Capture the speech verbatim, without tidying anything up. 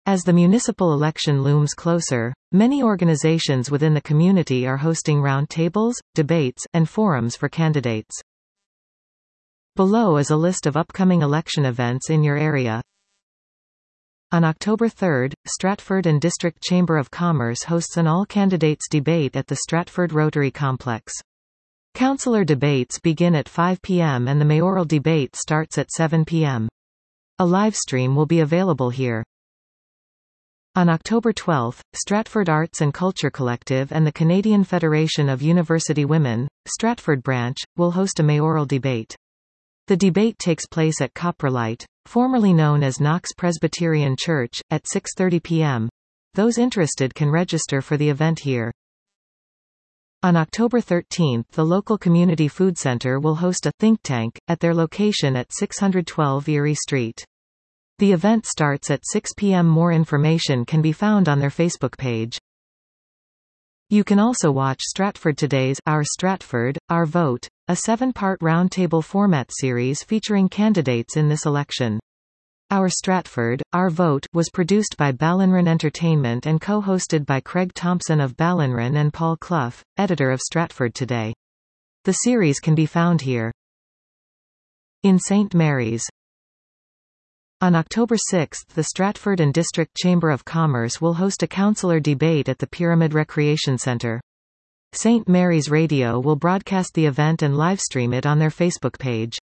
As the municipal election looms closer, many organizations within the community are hosting roundtables, debates, and forums for candidates. Below is a list of upcoming election events in your area. On October third, Stratford and District Chamber of Commerce hosts an all-candidates debate at the Stratford Rotary Complex. Councillor debates begin at five p m and the mayoral debate starts at seven p m A livestream will be available here. On October twelfth, Stratford Arts and Culture Collective and the Canadian Federation of University Women, Stratford Branch, will host a mayoral debate. The debate takes place at Coprolite, formerly known as Knox Presbyterian Church, at six thirty p m Those interested can register for the event here. On October thirteenth, the local community food center will host a think tank at their location at six twelve Erie Street. The event starts at six p m More information can be found on their Facebook page. You can also watch Stratford Today's Our Stratford, Our Vote, a seven-part roundtable format series featuring candidates in this election. Our Stratford, Our Vote was produced by Ballinron Entertainment and co-hosted by Craig Thompson of Ballinron and Paul Clough, editor of Stratford Today. The series can be found here. In Saint Mary's. On October sixth, the Stratford and District Chamber of Commerce will host a councillor debate at the Pyramid Recreation Centre. Saint Mary's Radio will broadcast the event and livestream it on their Facebook page.